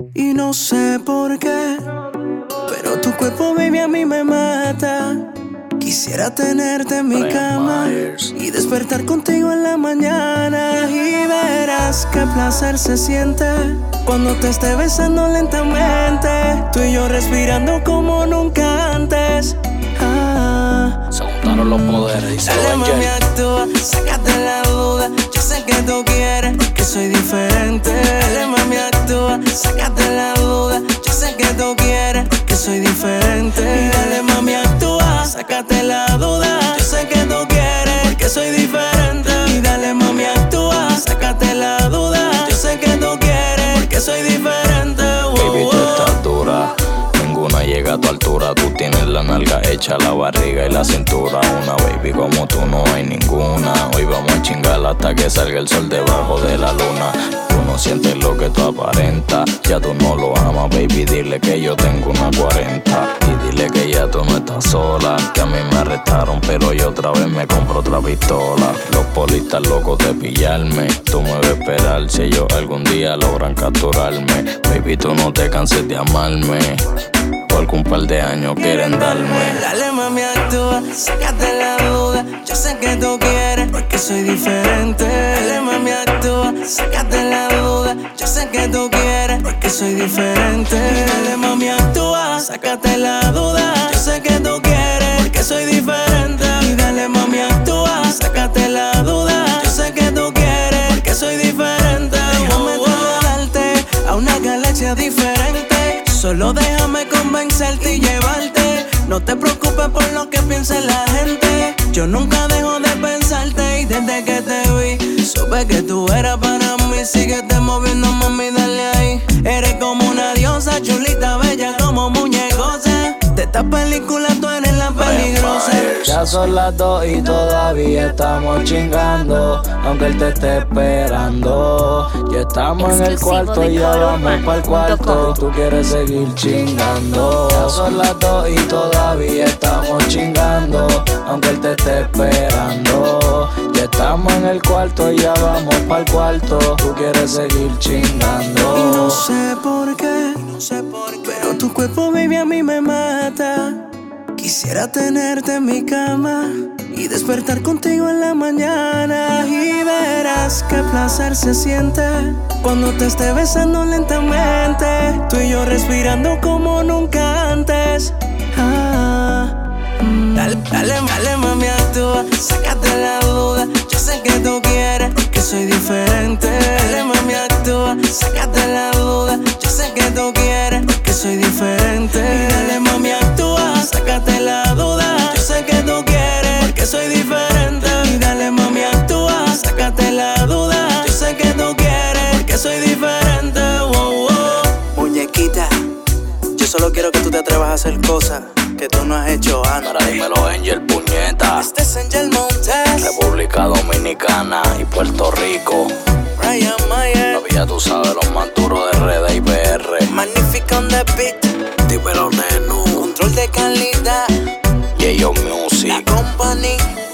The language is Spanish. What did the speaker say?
Y no sé por qué, pero tu cuerpo, baby, a mí me mata. Quisiera tenerte en mi cama y despertar contigo en la mañana. Y verás qué placer se siente cuando te esté besando lentamente, tú y yo respirando como nunca antes. Se juntaron los poderes y se dale, mami, actúa, sácate la duda. Yo sé que tú quieres, que soy diferente. Dale, mami, actúa, sácate la duda. Yo sé que tú quieres, que soy diferente. Y dale, mami, actúa, sácate la duda. Yo sé que tú quieres, que soy diferente. Y dale, mami, actúa, sácate la duda. Yo sé que tú quieres, que soy diferente. Baby, tú estás dura, ninguna llega a tu altura. Tú tienes la nalga hecha, la barriga y la cintura. Una baby como tú no hay ninguna. Hoy vamos a chingar hasta que salga el sol debajo de la luna. Tú no sientes lo que tú aparentas, ya tú no lo amas, baby. Dile que yo tengo una 40 y dile que ya tú no estás sola. Que a mí me arrestaron, pero yo otra vez me compro otra pistola. Los polistas locos de pillarme, tú me vas a esperar si ellos algún día logran capturarme. Baby, tú no te canses de amarme, por algún par de años quieren darme. Dale, mami, actúa, sácate la duda. Yo sé que tú quieres, porque soy diferente. Dale, mami, actúa, sácate la duda. Yo sé que tú quieres, porque soy diferente. Dale, mami, actúa, sácate la duda. Yo sé que tú quieres, porque soy diferente. Y dale, mami, actúa, sácate la duda. Yo sé que tú quieres, porque soy diferente. Déjame trasladarte a una galaxia diferente. Solo déjame convencerte y llevarte. No te preocupes por lo que piense la gente. Yo nunca dejo de pensarte y desde que te vi supe que tú eras para mí. Síguete moviendo, mami, dale ahí. Eres como una diosa, chulita, bella como muñecosa. De esta película tú eres la peligrosa. Ya son las 2 y todavía estamos chingando, aunque él te esté esperando. Ya estamos en el cuarto y ya vamos pa'l cuarto. Y tú quieres seguir chingando. Ya son las 2 y todavía estamos chingando, aunque él te esté esperando. Ya estamos en el cuarto y ya vamos pa'l cuarto. Tú quieres seguir chingando. Y no sé por qué, pero tu cuerpo, baby, a mí me mata. Quisiera tenerte en mi cama y despertar contigo en la mañana. Y verás qué placer se siente cuando te esté besando lentamente, tú y yo respirando como nunca antes. Dale, mami, actúa, sácate la duda. Yo sé que tú quieres, que soy diferente. Dale, mami, actúa, sácate la duda. Yo sé que tú quieres, que soy diferente. Y dale, mami, actúa, sácate la duda. Yo sé que tú quieres, que soy diferente. Y dale, mami, actúa, sácate la duda. Yo sé que tú quieres, que soy diferente. Muñequita, yo solo quiero que tú te atrevas a hacer cosas que tú no has hecho antes. Ahora dímelo, Angel, puñeta. Este es Angel Montes, República Dominicana y Puerto Rico. Brian Mayer, Todavía tú sabes los más duros de RD y PR. Magnific on the beat, Dímelo, Nenu. control de calidad, Yayo Music. la company.